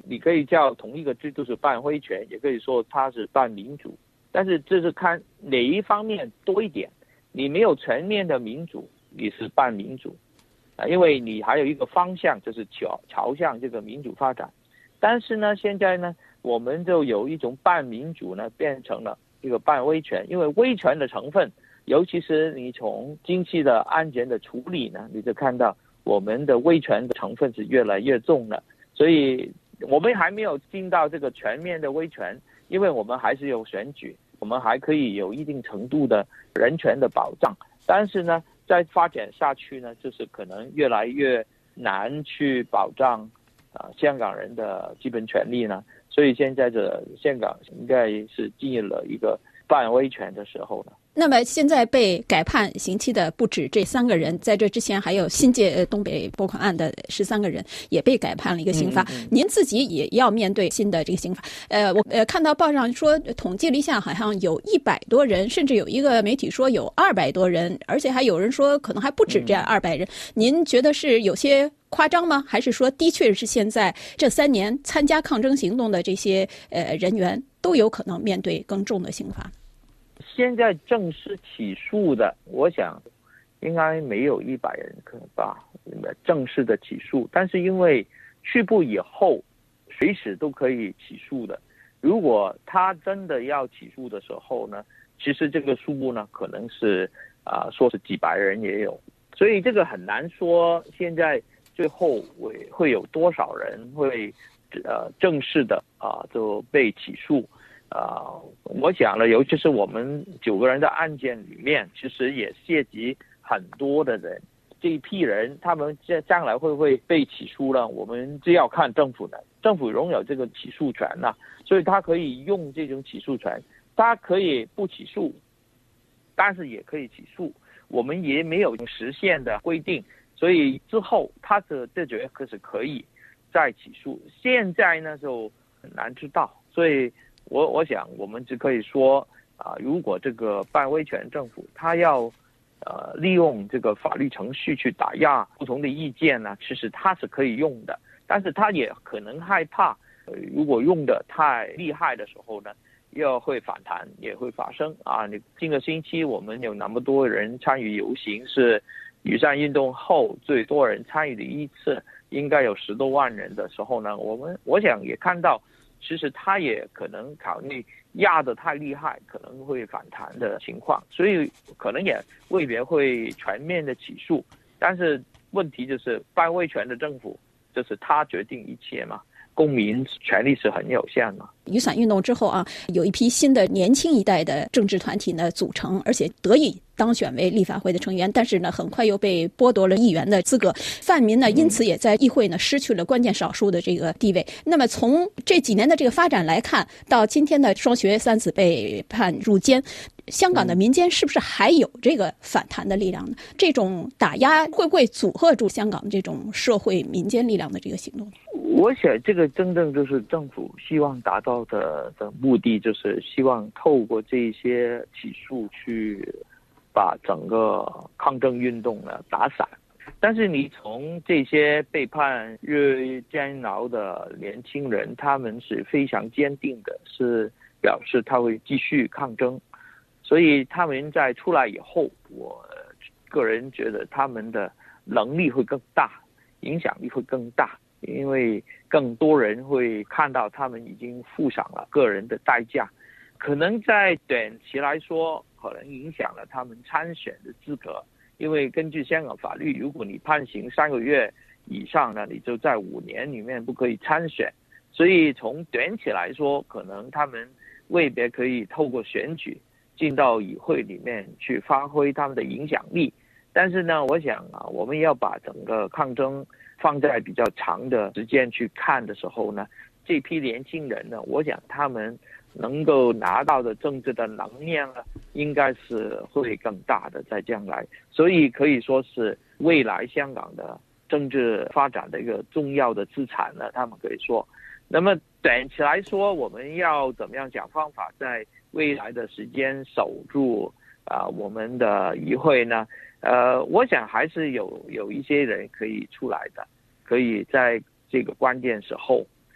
你可以叫同一个制度是半威权，也可以说它是半民主，但是这是看哪一方面多一点。你没有全面的民主，你是半民主啊，因为你还有一个方向就是朝朝向这个民主发展。但是呢，现在呢，我们就有一种半民主呢，变成了一个半威权，因为威权的成分，尤其是你从经济的案件的处理呢，你就看到我们的威权的成分是越来越重了。所以我们还没有进到这个全面的威权，因为我们还是有选举，我们还可以有一定程度的人权的保障。但是呢，再发展下去呢，就是可能越来越难去保障啊、呃、香港人的基本权利呢。所以现在的香港应该是进入了一个半威权的时候了。 那么现在被改判刑期的不止这三个人，在这之前还有新界东北拨款案的十三个人也被改判了一个刑罚。嗯嗯、您自己也要面对新的这个刑罚。呃，我呃看到报上说统计了一下，好像有一百多人，甚至有一个媒体说有二百多人，而且还有人说可能还不止这样二百人。嗯、您觉得是有些夸张吗？还是说的确是现在这三年参加抗争行动的这些呃人员都有可能面对更重的刑罚？ 现在正式起诉的，我想应该没有一百人可能吧，正式的起诉。但是因为去捕以后，随时都可以起诉的。如果他真的要起诉的时候呢，其实这个数目呢，可能是啊、呃，说是几百人也有。所以这个很难说，现在最后会会有多少人会呃正式的啊、呃、就被起诉。啊、呃，我想了，尤其是我们九个人的案件里面，其实也涉及很多的人。这一批人，他们将来会不会被起诉呢？我们就要看政府的，政府拥有这个起诉权呐、啊，所以他可以用这种起诉权，他可以不起诉，但是也可以起诉。我们也没有实现的规定，所以之后他的这觉得是可以再起诉。现在呢就很难知道，所以。我我想，我们只可以说啊、呃，如果这个半威权政府他要呃利用这个法律程序去打压不同的意见呢，其实他是可以用的，但是他也可能害怕，呃、如果用的太厉害的时候呢，又会反弹，也会发生啊。你今个星期我们有那么多人参与游行，是雨伞运动后最多人参与的一次，应该有十多万人的时候呢，我们我想也看到。其实他也可能考虑压得太厉害，可能会反弹的情况，所以可能也未必会全面的起诉。但是问题就是半威权的政府，就是他决定一切嘛，公民权利是很有限的。 雨伞运动之后啊，有一批新的年轻一代的政治团体呢组成，而且得以当选为立法会的成员，但是呢，很快又被剥夺了议员的资格。泛民呢，因此也在议会呢失去了关键少数的这个地位。那么从这几年的这个发展来看，到今天的双学三子被判入监，香港的民间是不是还有这个反弹的力量呢？这种打压会不会阻吓住香港这种社会民间力量的这个行动？ 我想这个真正就是政府希望达到的的目的，就是希望透过这些起诉去把整个抗争运动呢打散。但是你从这些被判入监牢的年轻人，他们是非常坚定的，是表示他会继续抗争。所以他们在出来以后，我个人觉得他们的能力会更大，影响力会更大，因为更多人会看到他们已经付上了个人的代价，可能在短期来说可能影响了他们参选的资格。因为根据香港法律，如果你判刑三个月以上呢，你就在五年里面不可以参选。所以从短期来说，可能他们未必可以透过选举进到议会里面去发挥他们的影响力。但是呢，我想啊，我们要把整个抗争放在比较长的时间去看的时候呢，这批年轻人呢，我想他们能够拿到的政治的能量呢，应该是会更大的在将来。所以可以说是未来香港的政治发展的一个重要的资产呢，他们可以说。那么短期来说，我们要怎么样想方法在未来的时间守住啊、呃、我们的议会呢？呃，我想还是有有一些人可以出来的，可以在这个关键时候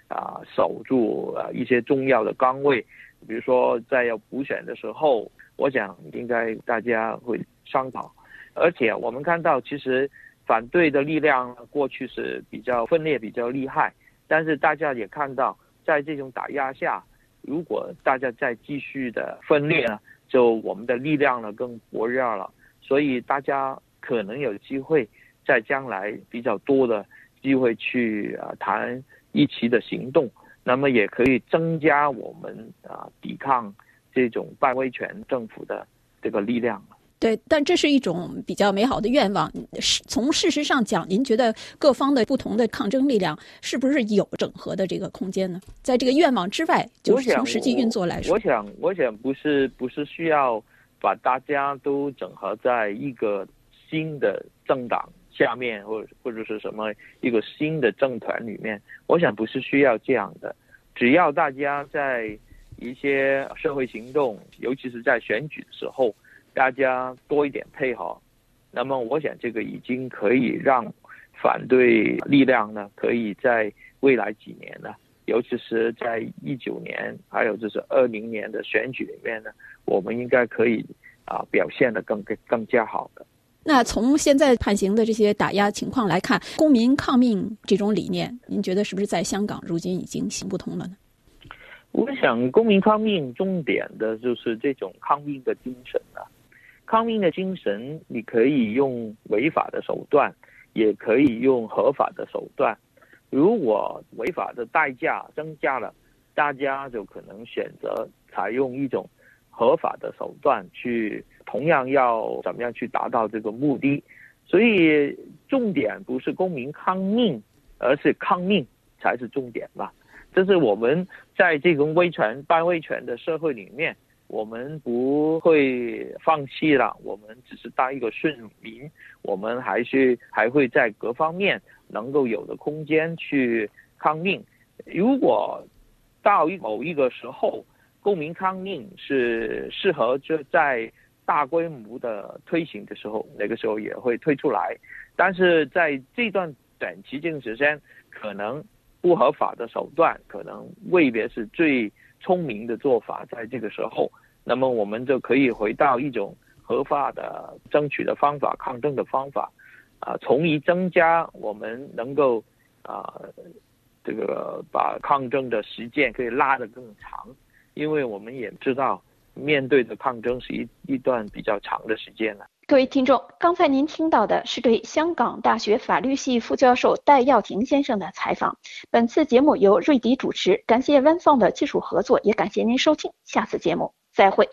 啊守住啊一些重要的岗位，比如说在要补选的时候，我想应该大家会商讨。而且我们看到，其实反对的力量过去是比较分裂、比较厉害，但是大家也看到，在这种打压下，如果大家再继续的分裂呢，就我们的力量呢更薄弱了。所以大家可能有机会在将来比较多的机会去啊谈一起的行动，那么也可以增加我们啊抵抗这种半威权政府的这个力量。 对，但这是一种比较美好的愿望。从事实上讲，您觉得各方的不同的抗争力量是不是有整合的这个空间呢？在这个愿望之外，就是从实际运作来说， 我想，我想不是不是需要把大家都整合在一个新的政党下面，或者或者是什么一个新的政团里面，我想不是需要这样的。只要大家在一些社会行动，尤其是在选举的时候，大家多一点配合，那么我想这个已经可以让反对力量呢，可以在未来几年呢，尤其是在一九年，还有就是二零年的选举里面呢，我们应该可以啊表现得更更加好的。 那从现在判刑的这些打压情况来看，公民抗命这种理念，您觉得是不是在香港如今已经行不通了呢？ 我想公民抗命重点的就是这种抗命的精神啊。抗命的精神，你可以用违法的手段，也可以用合法的手段。如果违法的代价增加了，大家就可能选择采用一种合法的手段去，同样要怎么样去达到这个目的。所以重点不是公民抗命，而是抗命才是重点吧。这是我们在这种威权、半威权的社会里面，我们不会放弃了，我们只是当一个顺民，我们还是还会在各方面能够有的空间去抗命。如果到某一个时候，公民抗命是适合就在大规模的推行的时候，那个时候也会推出来。但是在这段短期这个时间，可能不合法的手段可能未必是最聪明的做法，在这个时候，那么我们就可以回到一种合法的争取的方法、抗争的方法，啊、呃，从而增加我们能够啊、呃，这个把抗争的时间可以拉得更长，因为我们也知道，面对的抗争是一一段比较长的时间了。 各位听众，刚才您听到的是对香港大学法律系副教授戴耀廷先生的采访。本次节目由瑞迪主持，感谢湾方的技术合作，也感谢您收听。下次节目再会。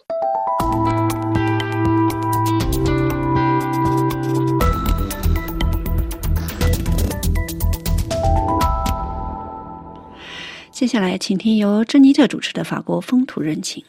接下来，请听由珍妮特主持的法国风土人情。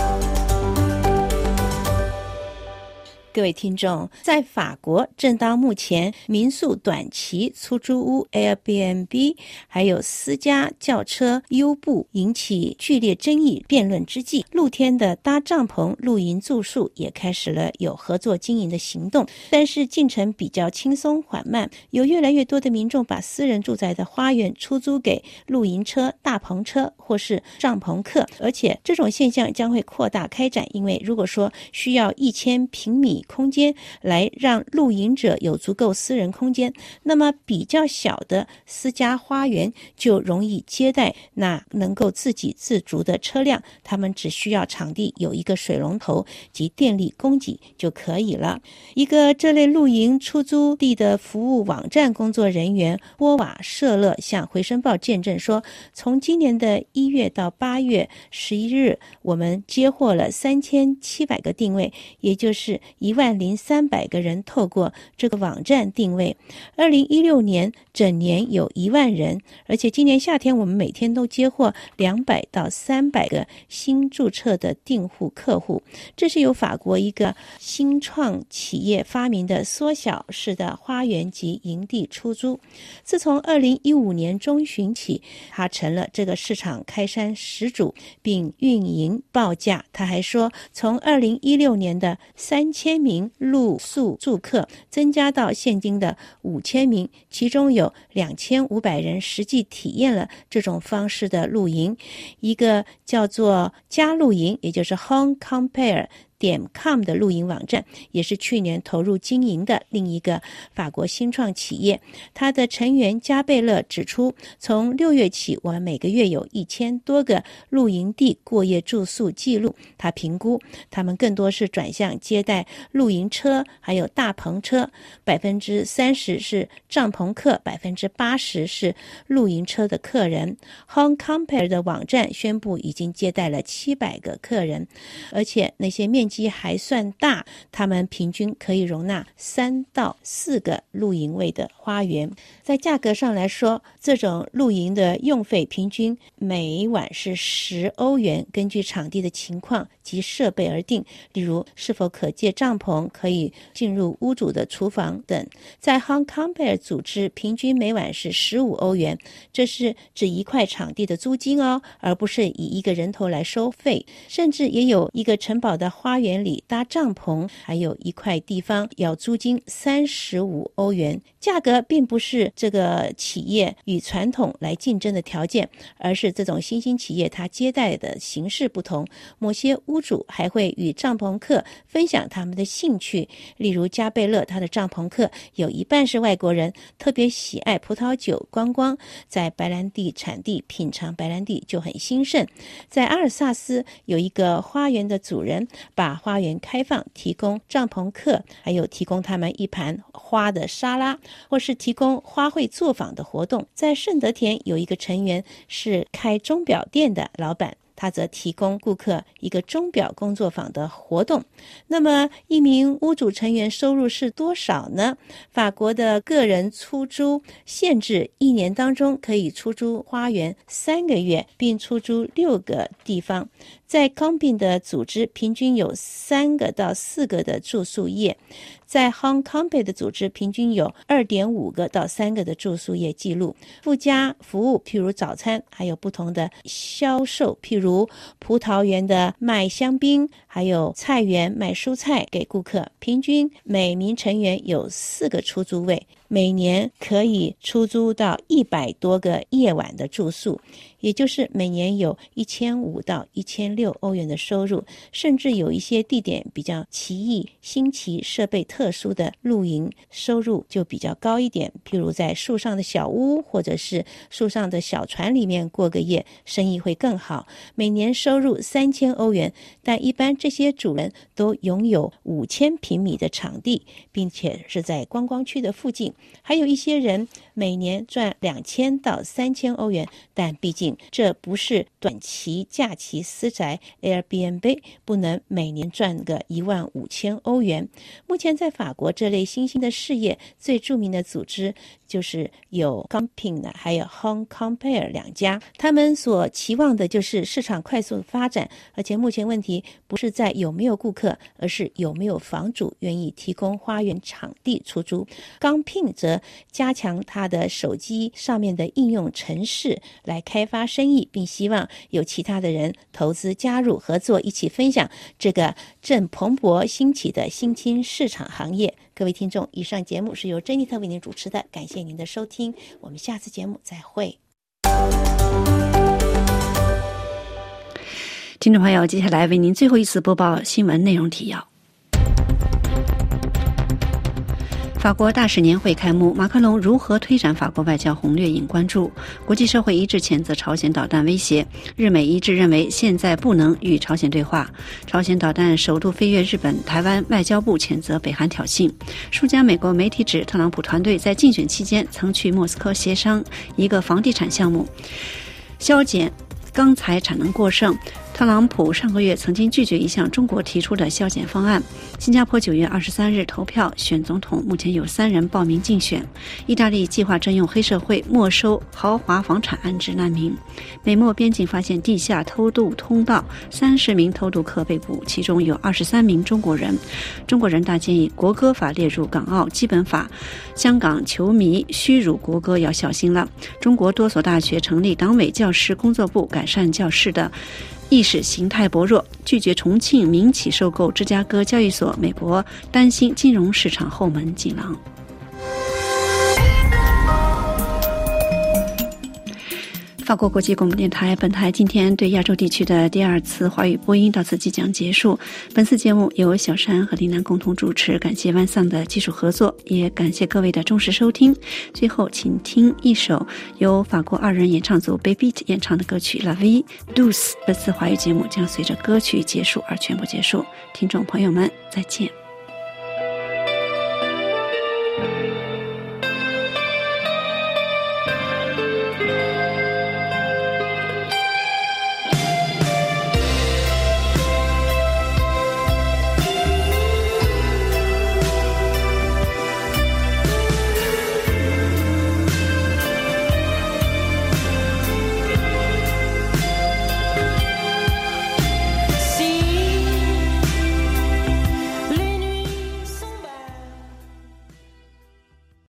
各位听众，在法国，正当目前民宿短期出租屋 Airbnb 还有私家轿车优步引起剧烈争议辩论之际，露天的搭帐篷露营住宿也开始了有合作经营的行动，但是进程比较轻松缓慢，有越来越多的民众把私人住宅的花园出租给露营车、大篷车或是帐篷客，而且这种现象将会扩大开展，因为如果说需要一千平米空间来让露营者有足够私人空间，那么比较小的私家花园就容易接待那能够自给自足的车辆，他们只需要场地有一个水龙头及电力供给就可以了。一个这类露营出租地的服务网站工作人员波瓦舍勒向回声报见证说，从今年的一月到八月十一日，我们接获了三千七百个定位，也就是一万零三百个人透过这个网站定位。二零一六年整年有一万人，而且今年夏天我们每天都接获两百到三百个新注册的订户客户。这是由法国一个新创企业发明的缩小式的花园及营地出租。自从二零一五年中旬起，它成了这个市场开山始祖，并运营报价。他还说，从二零一六年的三千千名露宿住客，增加到现今的五千名，其中有两千五百人实际体验了这种方式的露营。一个叫做家露营，也就是 Home Compare点 com 的露营网站，也是去年投入经营的另一个法国新创企业。它的成员加贝勒指出，从六月起，我们每个月有一千多个露营地过夜住宿记录。他评估，他们更多是转向接待露营车，还有大篷车，百分之三十是帐篷客，百分之八十是露营车的客人。Home Compare 的网站宣布已经接待了七百个客人，而且那些面积还算大，他们平均可以容纳三到四个露营位的花园。在价格上来说，这种露营的用费平均每晚是十欧元，根据场地的情况及设备而定，例如是否可借帐篷，可以进入屋主的厨房等。在 Home Compare 组织，平均每晚是十五欧元，这是指一块场地的租金哦，而不是以一个人头来收费。甚至也有一个城堡的花园里搭帐篷，还有一块地方要租金三十五欧元。价格并不是这个企业与传统来竞争的条件，而是这种新兴企业它接待的形式不同。某些屋主还会与帐篷客分享他们的兴趣，例如加贝勒，他的帐篷客有一半是外国人，特别喜爱葡萄酒观光，在白兰地产地品尝白兰地就很兴盛。在阿尔萨斯有一个花园的主人把花园开放，提供帐篷客，还有提供他们一盘花的沙拉，或是提供花卉作坊的活动。在圣德田有一个成员是开钟表店的老板，他则提供顾客一个钟表工作坊的活动。那么一名屋主成员收入是多少呢？法国的个人出租限制一年当中可以出租花园三个月，并出租六个地方。在 Camping 的组织平均有三个到四个的住宿业，在 Home Compare 的组织平均有 二点五个到三个的住宿业记录。附加服务譬如早餐，还有不同的销售，譬如葡萄园的卖香槟，还有菜园卖蔬菜给顾客。平均每名成员有四个出租位，每年可以出租到一百多个夜晚的住宿，也就是每年有一千五到一千六欧元的收入。甚至有一些地点比较奇异、新奇、设备特殊的露营，收入就比较高一点，譬如在树上的小屋，或者是树上的小船里面过个夜，生意会更好，每年收入三千欧元。但一般这些主人都拥有五千平米的场地，并且是在观光区的附近。还有一些人每年赚两千到三千欧元，但毕竟这不是短期假期私宅 Airbnb， 不能每年赚个一万五千欧元。目前在法国这类新兴的事业最著名的组织就是有 Camping 的还有 Home Compare 两家，他们所期望的就是市场快速发展，而且目前问题不是在有没有顾客，而是有没有房主愿意提供花园场地出租。Camping 则加强它的手机上面的应用程式来开发生意，并希望有其他的人投资加入合作，一起分享这个正蓬勃兴起的新兴市场行业。各位听众，以上节目是由珍妮特为您主持的，感谢您的收听，我们下次节目再会。 听众朋友，接下来为您最后一次播报新闻内容提要。法国大使年会开幕，马克龙如何推展法国外交红略引关注。国际社会一致谴责朝鲜导弹威胁，日美一致认为现在不能与朝鲜对话。朝鲜导弹首度飞越日本，台湾外交部谴责北韩挑衅。数家美国媒体指，特朗普团队在竞选期间曾去莫斯科协商一个房地产项目，削减钢材产能过剩。特朗普上个月曾经拒绝一项中国提出的削减方案。新加坡九月二十三日投票选总统，目前有三人报名竞选。意大利计划征用黑社会没收豪华房产安置难民。美墨边境发现地下偷渡通道，三十名偷渡客被捕，其中有二十三名中国人。中国人大建议国歌法列入港澳基本法，香港球迷虚辱国歌要小心了。中国多所大学成立党委教师工作部，改善教师的意识形态薄弱，拒绝重庆民企收购芝加哥交易所，美国担心金融市场后门紧狼。法国国际广播电台，本台今天对亚洲地区的第二次华语播音到此即将结束。本次节目由小山和林楠共同主持，感谢万桑的技术合作，也感谢各位的忠实收听。最后，请听一首由法国二人演唱组 Babyt 演唱的歌曲 La Vie Douce。本次华语节目将随着歌曲结束而全部结束。听众朋友们，再见。